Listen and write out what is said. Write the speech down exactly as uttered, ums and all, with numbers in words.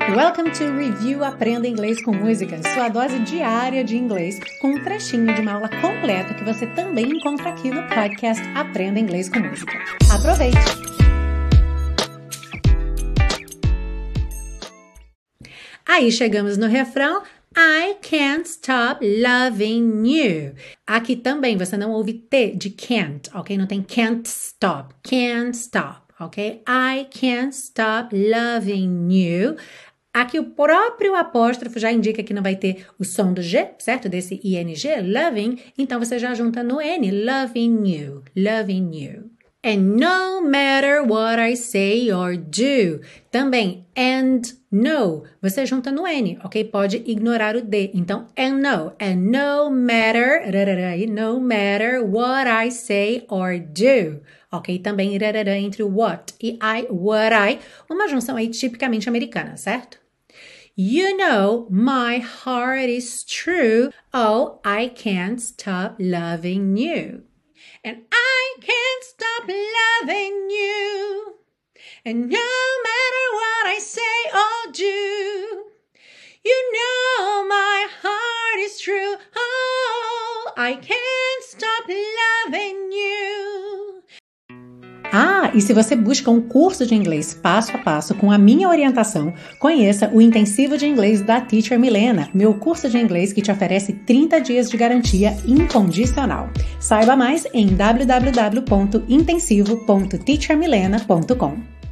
Welcome to Review Aprenda Inglês com Música, sua dose diária de inglês, com um trechinho de uma aula completa que você também encontra aqui no podcast Aprenda Inglês com Música. Aproveite! Aí chegamos no refrão. I can't stop loving you. Aqui também você não ouve T de can't, ok? Não tem can't stop, can't stop, ok? I can't stop loving you. Aqui o próprio apóstrofo já indica que não vai ter o som do G, certo? Desse I N G, loving. Então você já junta no N, loving you, loving you. And no matter what I say or do. Também, and no. Você junta no N, ok? Pode ignorar o D. Então, and no. And no matter, no matter what I say or do. Ok? Também, entre o what e I, what I. Uma junção aí tipicamente americana, certo? You know, my heart is true. Oh, I can't stop loving you. And I can't stop loving you. And no matter what I say or do, you know my heart is true. Oh, I can't stop loving you. Ah, e se você busca um curso de inglês passo a passo com a minha orientação, conheça o Intensivo de Inglês da Teacher Milena, meu curso de inglês que te oferece trinta dias de garantia incondicional. Saiba mais em w w w ponto intensivo ponto teacher milena ponto com.